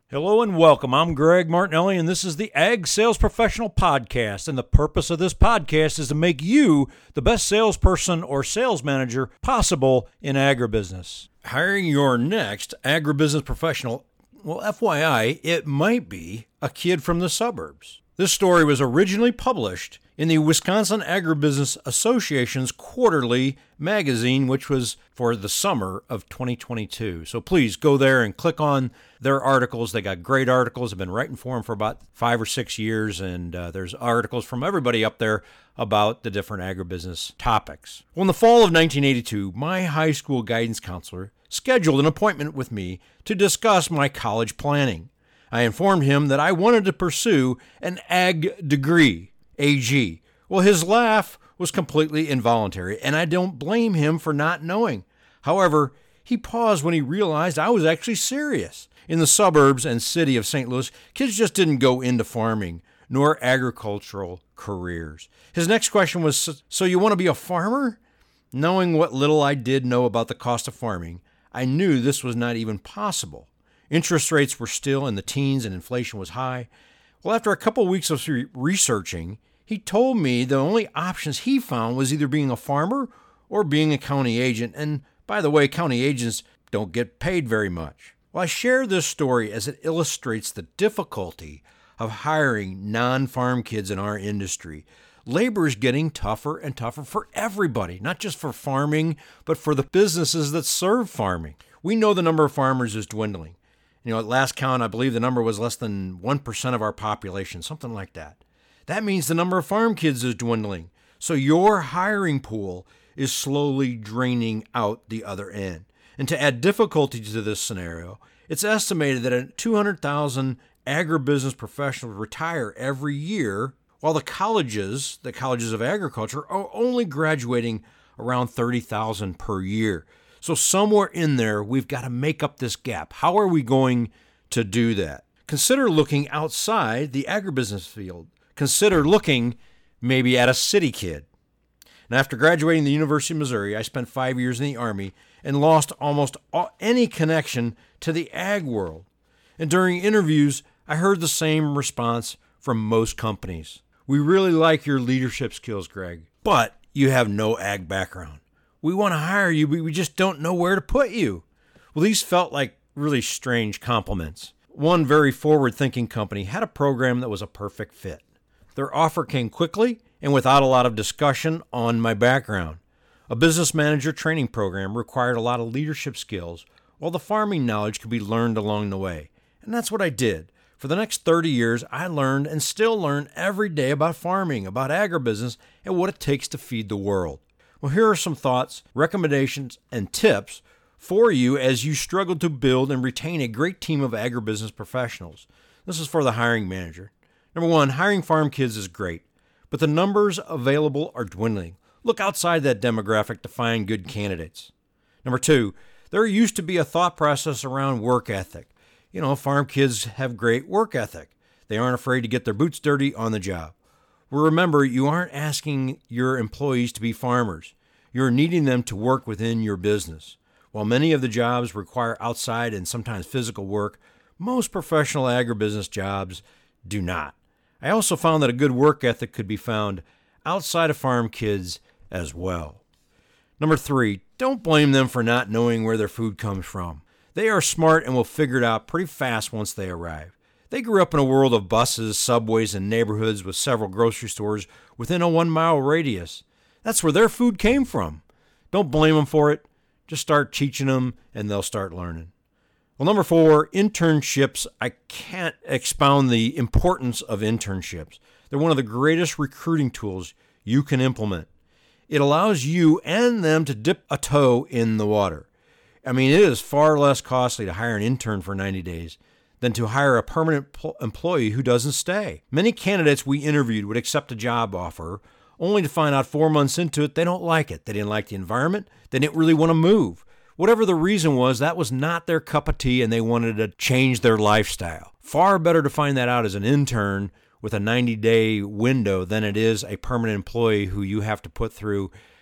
Hello and welcome. I'm Greg Martinelli, and this is the Ag Sales Professional Podcast. And the purpose of this podcast is to make you the best salesperson or sales manager possible in agribusiness. Hiring your next agribusiness professional, well, FYI, it might be a kid from the suburbs. This story was originally published in the Wisconsin Agribusiness Association's quarterly magazine, which was for the summer of 2022. So please go there and click on their articles. They got great articles. I've been writing for them for about 5 or 6 years, and there's articles from everybody up there about the different agribusiness topics. Well, in the fall of 1982, my high school guidance counselor scheduled an appointment with me to discuss my college planning. I informed him that I wanted to pursue an ag degree, AG. Well, his laugh was completely involuntary, and I don't blame him for not knowing. However, he paused when he realized I was actually serious. In the suburbs and city of St. Louis, kids just didn't go into farming, nor agricultural careers. His next question was, so you want to be a farmer? Knowing what little I did know about the cost of farming, I knew this was not even possible. Interest rates were still in the teens and inflation was high. Well, after a couple of weeks of researching, he told me the only options he found was either being a farmer or being a county agent. And by the way, county agents don't get paid very much. Well, I share this story as it illustrates the difficulty of hiring non-farm kids in our industry. Labor is getting tougher and tougher for everybody, not just for farming, but for the businesses that serve farming. We know the number of farmers is dwindling. At last count, I believe the number was less than 1% of our population, something like that. That means the number of farm kids is dwindling. So your hiring pool is slowly draining out the other end. And to add difficulty to this scenario, it's estimated that 200,000 agribusiness professionals retire every year, while the colleges of agriculture, are only graduating around 30,000 per year. So somewhere in there, we've got to make up this gap. How are we going to do that? Consider looking outside the agribusiness field. Consider looking maybe at a city kid. And after graduating the University of Missouri, I spent 5 years in the Army and lost almost any connection to the ag world. And during interviews, I heard the same response from most companies. We really like your leadership skills, Greg, but you have no ag background. We want to hire you, but we just don't know where to put you. Well, these felt like really strange compliments. One very forward-thinking company had a program that was a perfect fit. Their offer came quickly and without a lot of discussion on my background. A business manager training program required a lot of leadership skills, while the farming knowledge could be learned along the way. And that's what I did. For the next 30 years, I learned and still learn every day about farming, about agribusiness, and what it takes to feed the world. Well, here are some thoughts, recommendations, and tips for you as you struggle to build and retain a great team of agribusiness professionals. This is for the hiring manager. Number one, hiring farm kids is great, but the numbers available are dwindling. Look outside that demographic to find good candidates. Number two, there used to be a thought process around work ethic. Farm kids have great work ethic. They aren't afraid to get their boots dirty on the job. Well, remember, you aren't asking your employees to be farmers. You're needing them to work within your business. While many of the jobs require outside and sometimes physical work, most professional agribusiness jobs do not. I also found that a good work ethic could be found outside of farm kids as well. Number three, don't blame them for not knowing where their food comes from. They are smart and will figure it out pretty fast once they arrive. They grew up in a world of buses, subways, and neighborhoods with several grocery stores within a 1-mile radius. That's where their food came from. Don't blame them for it. Just start teaching them, and they'll start learning. Well, number four, internships. I can't expound the importance of internships. They're one of the greatest recruiting tools you can implement. It allows you and them to dip a toe in the water. It is far less costly to hire an intern for 90 days than to hire a permanent employee who doesn't stay. Many candidates we interviewed would accept a job offer only to find out 4 months into it they don't like it. They didn't like the environment. They didn't really want to move. Whatever the reason was, that was not their cup of tea and they wanted to change their lifestyle. Far better to find that out as an intern with a 90-day window than it is a permanent employee who you have to put through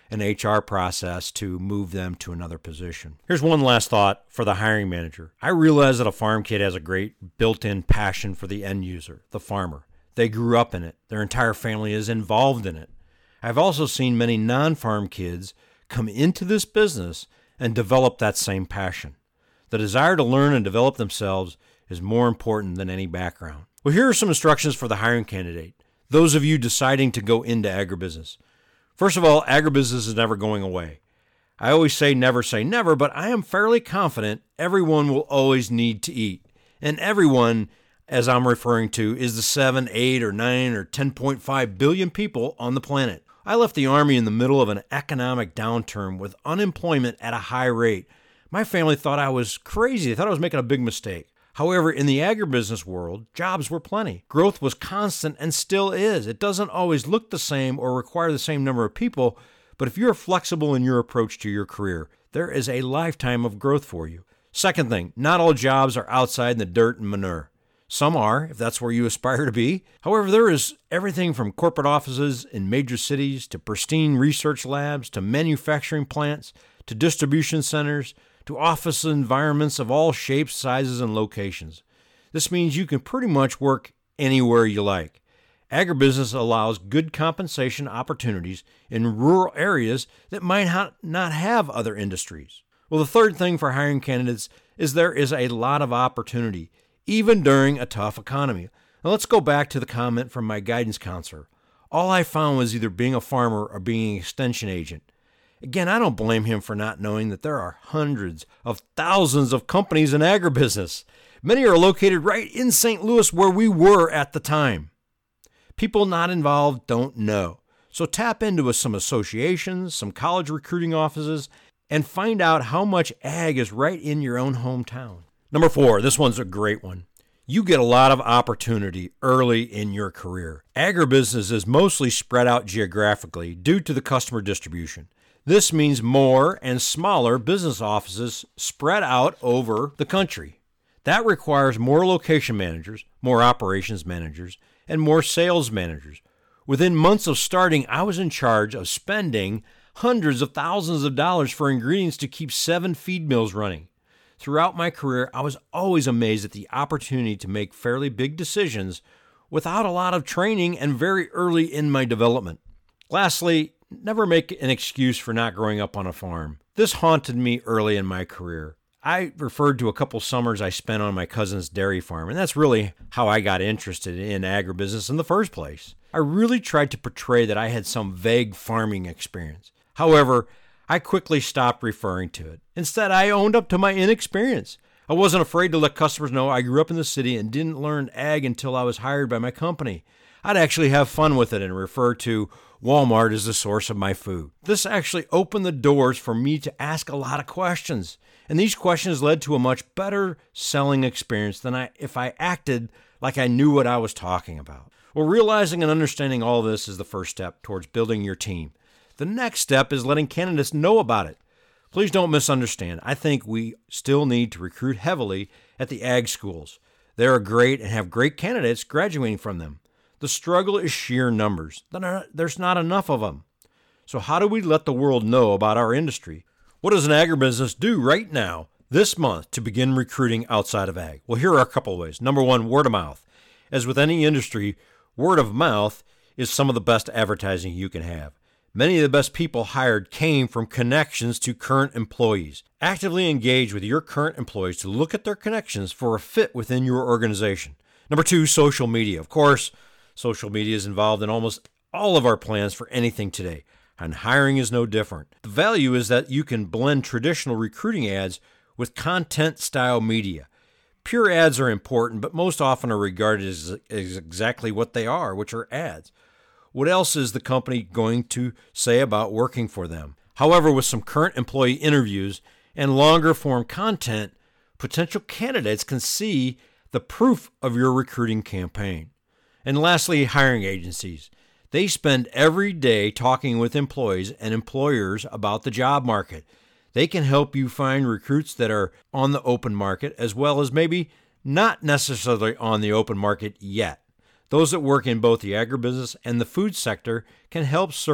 an HR process to move them to another position. Here's one last thought for the hiring manager. I realize that a farm kid has a great built-in passion for the end user, the farmer. They grew up in it. Their entire family is involved in it. I've also seen many non-farm kids come into this business and develop that same passion. The desire to learn and develop themselves is more important than any background. Well, here are some instructions for the hiring candidate, those of you deciding to go into agribusiness. First of all, agribusiness is never going away. I always say never, but I am fairly confident everyone will always need to eat. And everyone, as I'm referring to, is the 7, 8, or 9, or 10.5 billion people on the planet. I left the Army in the middle of an economic downturn with unemployment at a high rate. My family thought I was crazy. They thought I was making a big mistake. However, in the agribusiness world, jobs were plenty. Growth was constant and still is. It doesn't always look the same or require the same number of people, but if you're flexible in your approach to your career, there is a lifetime of growth for you. Second thing, not all jobs are outside in the dirt and manure. Some are, if that's where you aspire to be. However, there is everything from corporate offices in major cities to pristine research labs to manufacturing plants to distribution centers to office environments of all shapes, sizes, and locations. This means you can pretty much work anywhere you like. Agribusiness allows good compensation opportunities in rural areas that might not have other industries. Well, the third thing for hiring candidates is there is a lot of opportunity, even during a tough economy. Now let's go back to the comment from my guidance counselor. All I found was either being a farmer or being an extension agent. Again, I don't blame him for not knowing that there are hundreds of thousands of companies in agribusiness. Many are located right in St. Louis where we were at the time. People not involved don't know. So tap into some associations, some college recruiting offices, and find out how much ag is right in your own hometown. Number 4, this one's a great one. You get a lot of opportunity early in your career. Agribusiness is mostly spread out geographically due to the customer distribution. This means more and smaller business offices spread out over the country. That requires more location managers, more operations managers, and more sales managers. Within months of starting, I was in charge of spending hundreds of thousands of dollars for ingredients to keep 7 feed mills running. Throughout my career, I was always amazed at the opportunity to make fairly big decisions without a lot of training and very early in my development. Lastly, never make an excuse for not growing up on a farm. This haunted me early in my career. I referred to a couple summers I spent on my cousin's dairy farm, and that's really how I got interested in agribusiness in the first place. I really tried to portray that I had some vague farming experience. However, I quickly stopped referring to it. Instead, I owned up to my inexperience. I wasn't afraid to let customers know I grew up in the city and didn't learn ag until I was hired by my company. I'd actually have fun with it and refer to Walmart as the source of my food. This actually opened the doors for me to ask a lot of questions, and these questions led to a much better selling experience than if I acted like I knew what I was talking about. Well, realizing and understanding all this is the first step towards building your team. The next step is letting candidates know about it. Please don't misunderstand. I think we still need to recruit heavily at the ag schools. They are great and have great candidates graduating from them. The struggle is sheer numbers. There's not enough of them. So how do we let the world know about our industry? What does an agribusiness do right now, this month, to begin recruiting outside of ag? Well, here are a couple of ways. Number 1, word of mouth. As with any industry, word of mouth is some of the best advertising you can have. Many of the best people hired came from connections to current employees. Actively engage with your current employees to look at their connections for a fit within your organization. Number 2, social media. Of course, social media is involved in almost all of our plans for anything today, and hiring is no different. The value is that you can blend traditional recruiting ads with content-style media. Pure ads are important, but most often are regarded as exactly what they are, which are ads. What else is the company going to say about working for them? However, with some current employee interviews and longer-form content, potential candidates can see the proof of your recruiting campaign. And lastly, hiring agencies. They spend every day talking with employees and employers about the job market. They can help you find recruits that are on the open market as well as maybe not necessarily on the open market yet. Those that work in both the agribusiness and the food sector can help search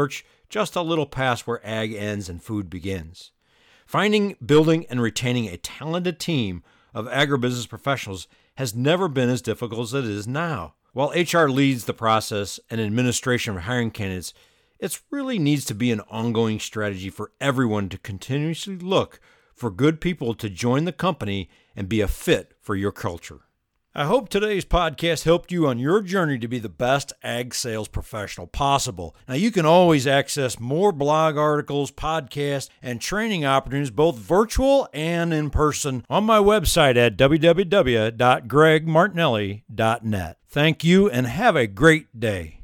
just a little past where ag ends and food begins. Finding, building, and retaining a talented team of agribusiness professionals has never been as difficult as it is now. While HR leads the process and administration of hiring candidates, it really needs to be an ongoing strategy for everyone to continuously look for good people to join the company and be a fit for your culture. I hope today's podcast helped you on your journey to be the best ag sales professional possible. Now, you can always access more blog articles, podcasts, and training opportunities, both virtual and in person, on my website at www.gregmartinelli.net. Thank you and have a great day.